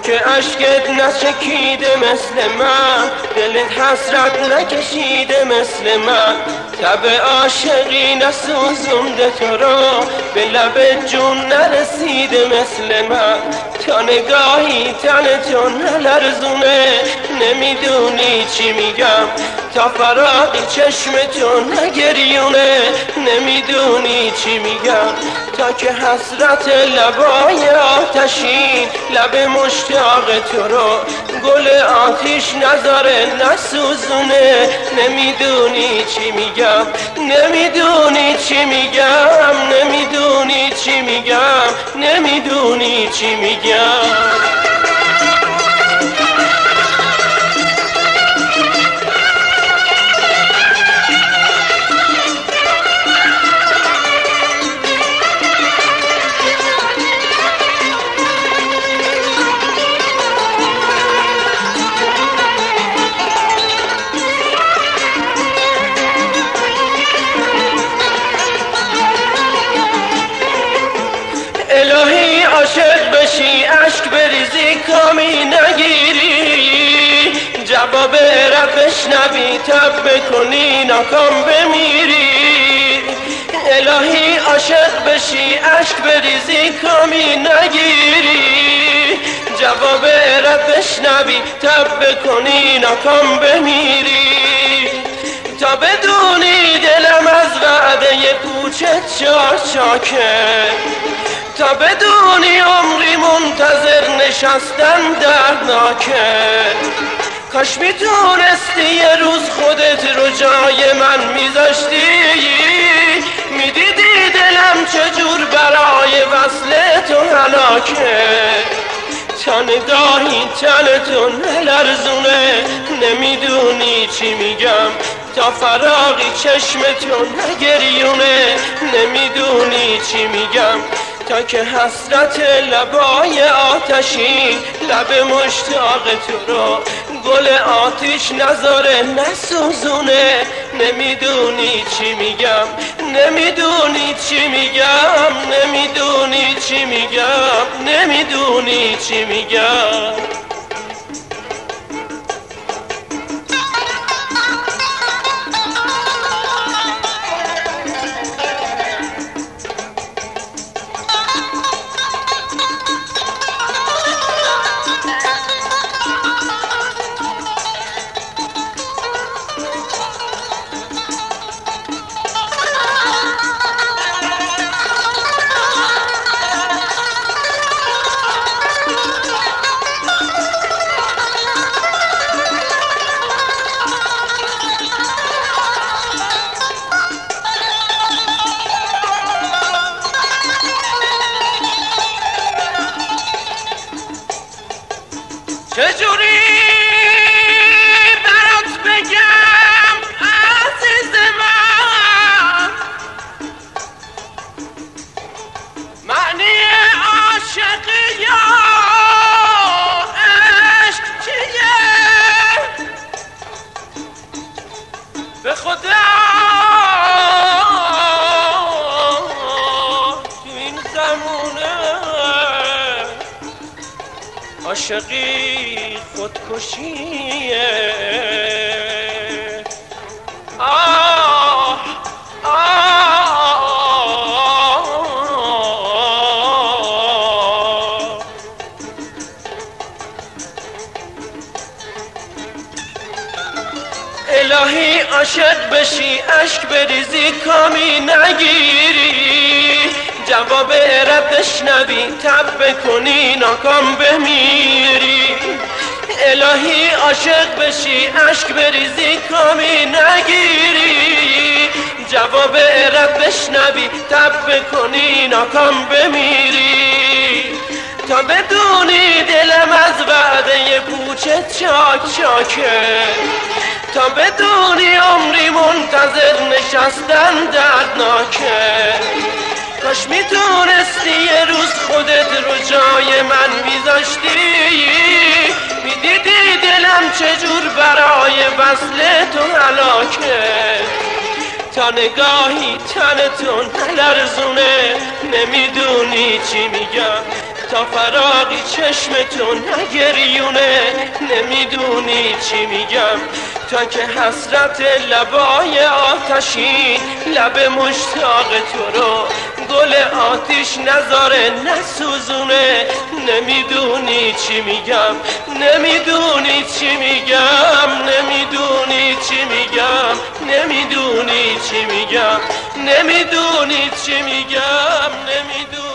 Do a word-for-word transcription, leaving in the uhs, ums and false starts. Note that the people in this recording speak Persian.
که عشقت نچکیده مثل من، دلت حسرت نکشیده مثل من، تب عاشقی نسوزونده تو را، به لب جون نرسیده مثل من. تا نگاهی تنتو نلرزونه، نمیدونی چی میگم، تا فراقی چشمتو نگریونه، نمیدونی چی میگم. تا که حسرت لبای آتشین، لب مشتاق تو رو، گل آتیش نذاره نسوزونه، نمیدونی چی میگم، نمیدونی چی میگم، نمیدونی چی میگم، نمیدونی چی میگم. الهی عاشق بشی عشق بریزی کامی نگیری، جواب رب بشنوی تب بکنی ناکام بمیری. الهی عاشق بشی عشق بریزی کامی نگیری، جواب رب بشنوی تب بکنی ناکام بمیری. تا بدونی دلم از وعده پوچت چاک چاکه، تا بدونی عمری منتظر نشستن دردناکه. کاش میتونستی یه روز خودت رو جای من میذاشتی، میدیدی دلم چجور برای وصل تو هلاکه. تا نگاهی تنتو نلرزونه، نمیدونی چی میگم، تا فراقی چشمتو نگریونه، نمیدونی چی میگم. تا که حسرت لبای آتشین، لب مشتاق تو رو، گل آتیش نذاره نسوزونه، نمیدونی چی میگم، نمیدونی چی میگم، نمیدونی چی میگم، نمیدونی چی میگم. چجوری برات بگم عزیز من، معنی عاشقی یا عشق چیه؟ به خدا تو این زمونه عاشقی خودکشیه. آه آه الهی عاشق بشی عشق بریزی کامی نگیری، جواب رب بشنوی تب بکنی ناکام بمیری. الهی عاشق بشی عشق بریزی کامی نگیری، جواب رب بشنوی تب بکنی ناکام بمیری. تا بدونی دلم از وعده پوچت چاک چاکه، تا بدونی عمری منتظر نشستن دردناکه. کاش میتونستی یه روز خودت رو جای من میذاشتی، میدیدی دلم چجور برای وصل تو هلاکه. تا نگاهی تنتو نلرزونه، نمیدونی چی میگم، تا فراقی چشمتون نگریونه. نمیدونی چی میگم تا که حسرت لبای آتشین لب مشتاق تو رو گل آتیش نذاره نسوزونه. نمیدونی چی میگم، نمیدونی چی میگم، نمیدونی چی میگم، نمیدونی چی میگم، نمیدونی چی میگم، نمیدونی